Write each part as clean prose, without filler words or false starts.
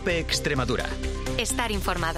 COPE Extremadura. Estar informado.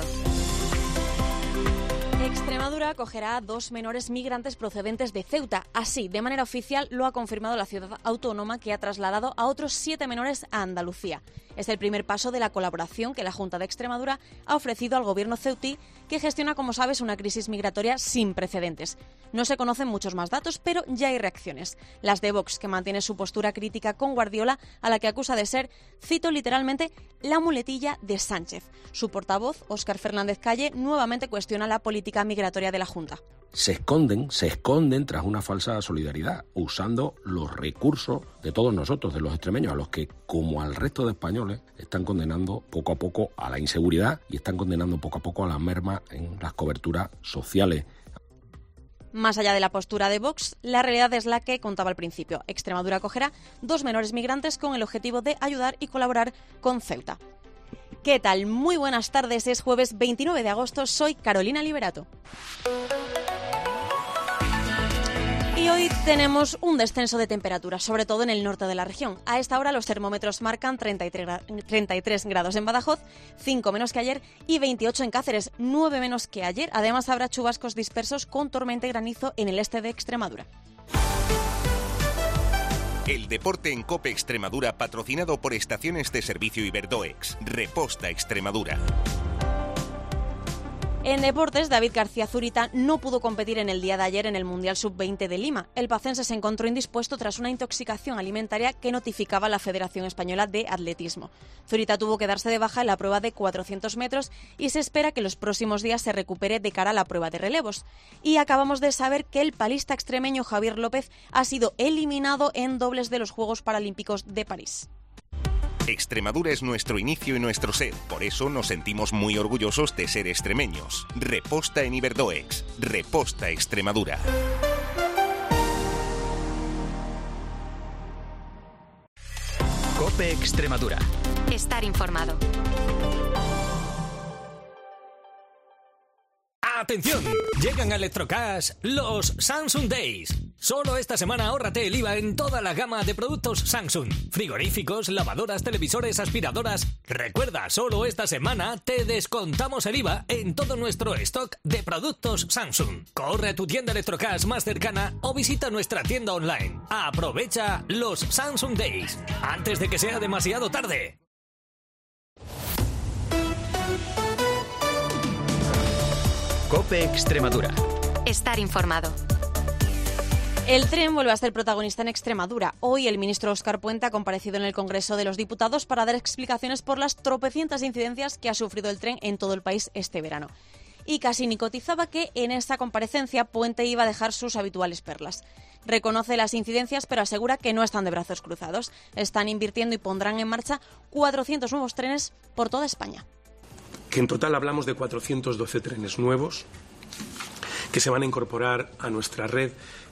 Extremadura acogerá a 2 menores migrantes procedentes de Ceuta. Así, de manera oficial, lo ha confirmado la ciudad autónoma, que ha trasladado a otros 7 menores a Andalucía. Es el primer paso de la colaboración que la Junta de Extremadura ha ofrecido al gobierno ceutí, que gestiona, como sabes, una crisis migratoria sin precedentes. No se conocen muchos más datos, pero ya hay reacciones. Las de Vox, que mantiene su postura crítica con Guardiola, a la que acusa de ser, cito literalmente, la muletilla de Sánchez. Su portavoz, Óscar Fernández Calle, nuevamente cuestiona la política migratoria de la Junta. Se esconden tras una falsa solidaridad, usando los recursos de todos nosotros, de los extremeños, a los que, como al resto de españoles, están condenando poco a poco a la inseguridad y están condenando poco a poco a la merma en las coberturas sociales. Más allá de la postura de Vox, la realidad es la que contaba al principio. Extremadura acogerá 2 menores migrantes con el objetivo de ayudar y colaborar con Ceuta. ¿Qué tal? Muy buenas tardes, es jueves 29 de agosto, soy Carolina Liberato. Y hoy tenemos un descenso de temperatura, sobre todo en el norte de la región. A esta hora los termómetros marcan 33 grados en Badajoz, 5 menos que ayer, y 28 en Cáceres, 9 menos que ayer. Además habrá chubascos dispersos con tormenta y granizo en el este de Extremadura. El deporte en COPE Extremadura, patrocinado por Estaciones de Servicio Iberdoex. Reposta Extremadura. En deportes, David García Zurita no pudo competir en el día de ayer en el Mundial Sub-20 de Lima. El pacense se encontró indispuesto tras una intoxicación alimentaria que notificaba la Federación Española de Atletismo. Zurita tuvo que darse de baja en la prueba de 400 metros y se espera que los próximos días se recupere de cara a la prueba de relevos. Y acabamos de saber que el palista extremeño Javier López ha sido eliminado en dobles de los Juegos Paralímpicos de París. Extremadura es nuestro inicio y nuestro ser, por eso nos sentimos muy orgullosos de ser extremeños. Reposta en Iberdoex. Reposta Extremadura. COPE Extremadura. Estar informado. ¡Atención! Llegan a Electrocash los Samsung Days. Solo esta semana ahórrate el IVA en toda la gama de productos Samsung. Frigoríficos, lavadoras, televisores, aspiradoras. Recuerda, solo esta semana te descontamos el IVA en todo nuestro stock de productos Samsung. Corre a tu tienda Electrocash más cercana o visita nuestra tienda online. Aprovecha los Samsung Days antes de que sea demasiado tarde. COPE Extremadura. Estar informado. El tren vuelve a ser protagonista en Extremadura. Hoy el ministro Óscar Puente ha comparecido en el Congreso de los Diputados para dar explicaciones por las tropecientas incidencias que ha sufrido el tren en todo el país este verano. Y casi ni cotizaba que en esta comparecencia Puente iba a dejar sus habituales perlas. Reconoce las incidencias, pero asegura que no están de brazos cruzados. Están invirtiendo y pondrán en marcha 400 nuevos trenes por toda España. Que en total hablamos de 412 trenes nuevos que se van a incorporar a nuestra red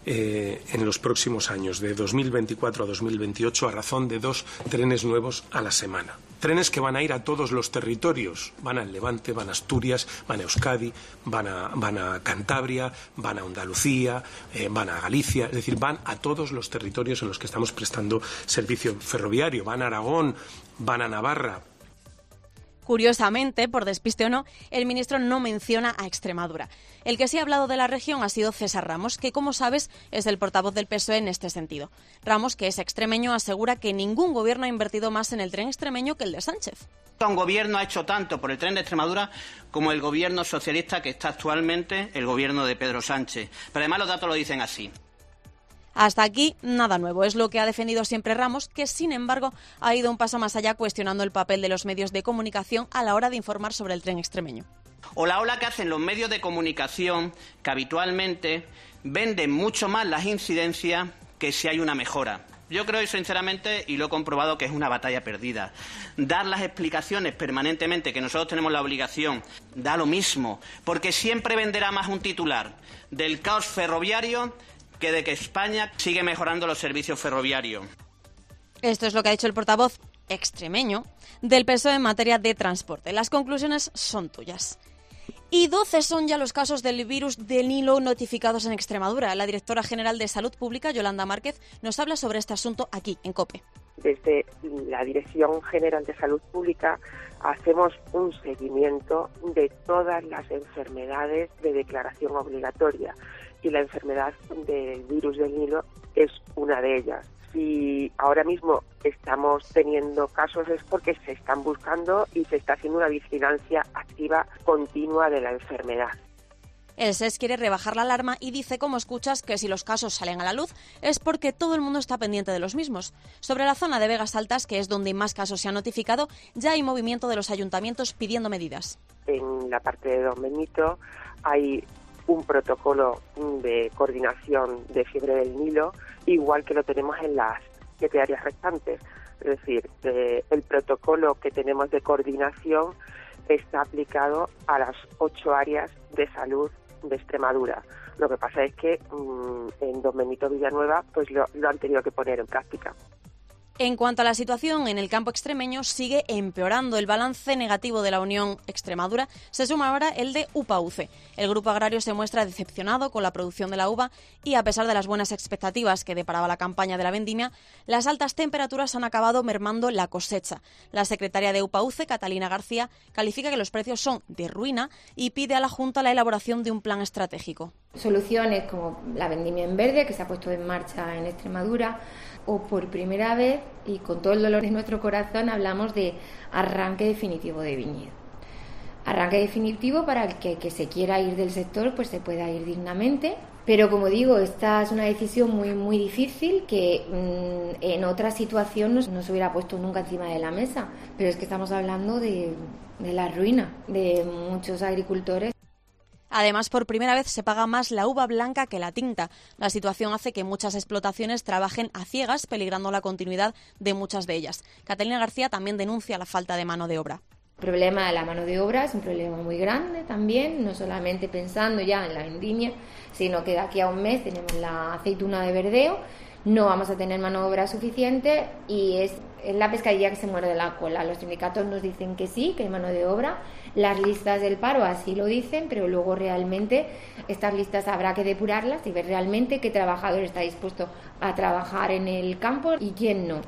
en los próximos años, de 2024 a 2028, a razón de 2 trenes nuevos a la semana. Trenes que van a ir a todos los territorios. Van al Levante, van a Asturias, van a Euskadi, van a Cantabria, van a Andalucía, van a Galicia. Es decir, van a todos los territorios en los que estamos prestando servicio ferroviario. Van a Aragón, van a Navarra. Curiosamente, por despiste o no, el ministro no menciona a Extremadura. El que sí ha hablado de la región ha sido César Ramos, que, como sabes, es el portavoz del PSOE en este sentido. Ramos, que es extremeño, asegura que ningún gobierno ha invertido más en el tren extremeño que el de Sánchez. Un gobierno ha hecho tanto por el tren de Extremadura como el gobierno socialista que está actualmente, el gobierno de Pedro Sánchez. Pero además los datos lo dicen así. Hasta aquí, nada nuevo. Es lo que ha defendido siempre Ramos, que sin embargo ha ido un paso más allá cuestionando el papel de los medios de comunicación a la hora de informar sobre el tren extremeño. O la ola que hacen los medios de comunicación, que habitualmente venden mucho más las incidencias que si hay una mejora. Yo creo, sinceramente, y lo he comprobado, que es una batalla perdida. Dar las explicaciones permanentemente, que nosotros tenemos la obligación, da lo mismo, porque siempre venderá más un titular del caos ferroviario que de que España sigue mejorando los servicios ferroviarios. Esto es lo que ha dicho el portavoz extremeño del PSOE en materia de transporte. Las conclusiones son tuyas. Y 12 son ya los casos del virus del Nilo notificados en Extremadura. La directora general de Salud Pública, Yolanda Márquez, nos habla sobre este asunto aquí, en COPE. desde la Dirección General de Salud Pública hacemos un seguimiento de todas las enfermedades de declaración obligatoria y la enfermedad del virus del Nilo es una de ellas. Si ahora mismo estamos teniendo casos es porque se están buscando y se está haciendo una vigilancia activa continua de la enfermedad. El SES quiere rebajar la alarma y dice, como escuchas, que si los casos salen a la luz es porque todo el mundo está pendiente de los mismos. Sobre la zona de Vegas Altas, que es donde más casos se han notificado, ya hay movimiento de los ayuntamientos pidiendo medidas. En la parte de Don Benito hay un protocolo de coordinación de fiebre del Nilo, igual que lo tenemos en las 7 áreas restantes. Es decir, el protocolo que tenemos de coordinación está aplicado a las 8 áreas de salud de Extremadura. Lo que pasa es que en Don Benito Villanueva pues lo han tenido que poner en práctica. En cuanto a la situación en el campo extremeño, sigue empeorando. El balance negativo de la Unión Extremadura se suma ahora el de UPA-UCE. El grupo agrario se muestra decepcionado con la producción de la uva y, a pesar de las buenas expectativas que deparaba la campaña de la vendimia, las altas temperaturas han acabado mermando la cosecha. La secretaria de UPA-UCE, Catalina García, califica que los precios son de ruina y pide a la Junta la elaboración de un plan estratégico. Soluciones como la vendimia en verde, que se ha puesto en marcha en Extremadura, o por primera vez, y con todo el dolor de nuestro corazón, hablamos de arranque definitivo de viñedo. Arranque definitivo para el que se quiera ir del sector, pues se pueda ir dignamente. Pero como digo, esta es una decisión muy difícil que en otra situación no se hubiera puesto nunca encima de la mesa. Pero es que estamos hablando de la ruina de muchos agricultores. Además, por primera vez se paga más la uva blanca que la tinta. La situación hace que muchas explotaciones trabajen a ciegas, peligrando la continuidad de muchas de ellas. Catalina García también denuncia la falta de mano de obra. El problema de la mano de obra es un problema muy grande también, no solamente pensando ya en la vendimia, sino que de aquí a un mes tenemos la aceituna de verdeo, no vamos a tener mano de obra suficiente y es la pescadilla que se muerde la cola. Los sindicatos nos dicen que sí, que hay mano de obra, las listas del paro así lo dicen, pero luego realmente estas listas habrá que depurarlas y ver realmente qué trabajador está dispuesto a trabajar en el campo y quién no.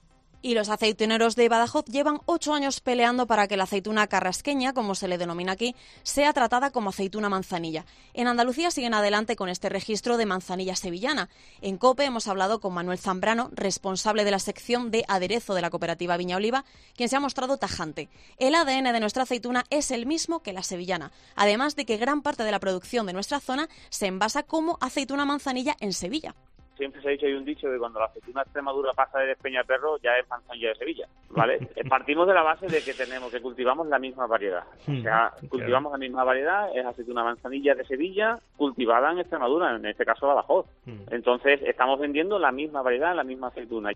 Y los aceituneros de Badajoz llevan 8 años peleando para que la aceituna carrasqueña, como se le denomina aquí, sea tratada como aceituna manzanilla. En Andalucía siguen adelante con este registro de manzanilla sevillana. En COPE hemos hablado con Manuel Zambrano, responsable de la sección de aderezo de la cooperativa Viña Oliva, quien se ha mostrado tajante. El ADN de nuestra aceituna es el mismo que la sevillana, además de que gran parte de la producción de nuestra zona se envasa como aceituna manzanilla en Sevilla. Siempre se ha dicho, hay un dicho que cuando la aceituna de Extremadura pasa de Despeñaperro ya es manzanilla de Sevilla, ¿vale? Partimos de la base de que cultivamos la misma variedad. O sea, cultivamos la misma variedad, es aceituna manzanilla de Sevilla, cultivada en Extremadura, en este caso Badajoz. Entonces, estamos vendiendo la misma variedad, la misma aceituna.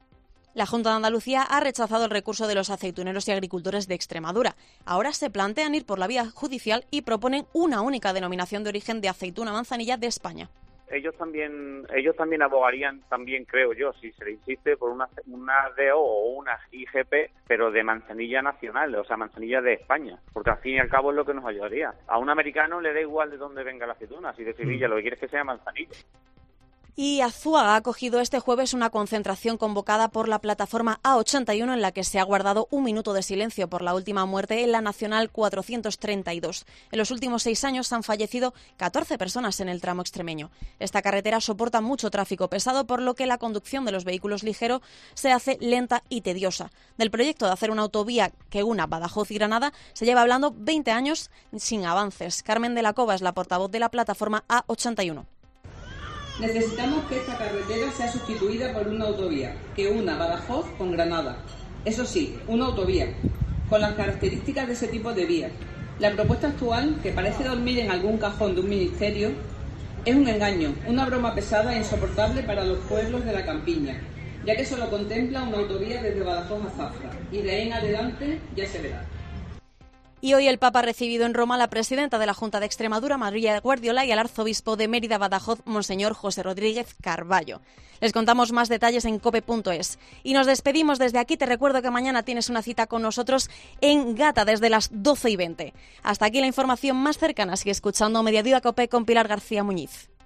La Junta de Andalucía ha rechazado el recurso de los aceituneros y agricultores de Extremadura. Ahora se plantean ir por la vía judicial y proponen una única denominación de origen de aceituna manzanilla de España. Ellos también abogarían, creo yo, si se le insiste, por una DO o una IGP, pero de manzanilla nacional, o sea, manzanilla de España, porque al fin y al cabo es lo que nos ayudaría. A un americano le da igual de dónde venga la aceituna, si de Sevilla lo que quiere es que sea manzanilla. Y Azuaga ha acogido este jueves una concentración convocada por la plataforma A81 en la que se ha guardado un minuto de silencio por la última muerte en la Nacional 432. En los últimos 6 años han fallecido 14 personas en el tramo extremeño. Esta carretera soporta mucho tráfico pesado, por lo que la conducción de los vehículos ligeros se hace lenta y tediosa. Del proyecto de hacer una autovía que una Badajoz y Granada se lleva hablando 20 años sin avances. Carmen de la Cova es la portavoz de la plataforma A81. Necesitamos que esta carretera sea sustituida por una autovía que una Badajoz con Granada. Eso sí, una autovía, con las características de ese tipo de vía. La propuesta actual, que parece dormir en algún cajón de un ministerio, es un engaño, una broma pesada e insoportable para los pueblos de la campiña, ya que solo contempla una autovía desde Badajoz a Zafra, y de ahí en adelante ya se verá. Y hoy el Papa ha recibido en Roma a la presidenta de la Junta de Extremadura, María Guardiola, y al arzobispo de Mérida Badajoz, Monseñor José Rodríguez Carballo. Les contamos más detalles en cope.es. Y nos despedimos desde aquí. Te recuerdo que mañana tienes una cita con nosotros en Gata desde las 12:20. Hasta aquí la información más cercana. Sigue escuchando Mediodía Cope con Pilar García Muñiz.